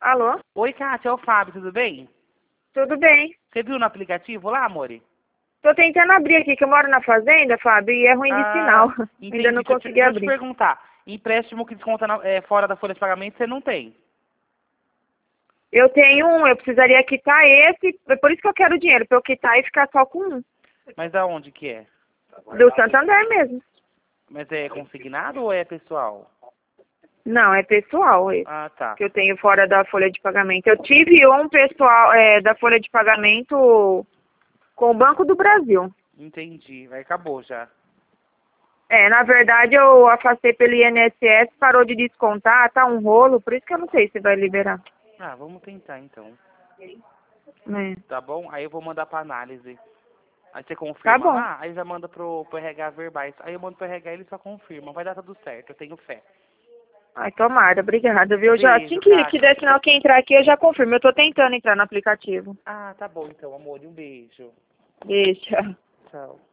Alô? Oi, Kátia, é o Fábio, tudo bem? Tudo bem? Você viu no aplicativo lá, amore? Tô tentando abrir aqui, que eu moro na fazenda, Fábio, e é ruim de sinal. Entendi. Ainda não consegui Deixa eu te abrir. perguntar. Empréstimo que desconta fora da folha de pagamento, você não tem? Eu tenho um, eu precisaria quitar esse, é por isso que eu quero o dinheiro, pra eu quitar e ficar só com um. Mas aonde que é? Do Santander mesmo. Mas é consignado ou é pessoal? Não, é pessoal esse, Ah, tá. que eu tenho fora da folha de pagamento. Eu tive um pessoal da folha de pagamento com o Banco do Brasil. Entendi. Aí acabou já. Na verdade eu afastei pelo INSS, parou de descontar, tá um rolo, por isso que eu não sei se vai liberar. Ah, vamos tentar então. É. Tá bom? Aí eu vou mandar pra análise. Aí você Tá confirma bom. lá, aí já manda pro RH verbais. Aí eu mando pro RH e ele só confirma. Vai dar tudo certo, eu tenho fé. Ai, tomara, obrigada, viu? Já, assim Beijo, que Kátia. der sinal que entrar aqui, eu já confirmo. Eu tô tentando entrar no aplicativo. Ah, tá bom então, amor. Um beijo. Deixa. Tchau.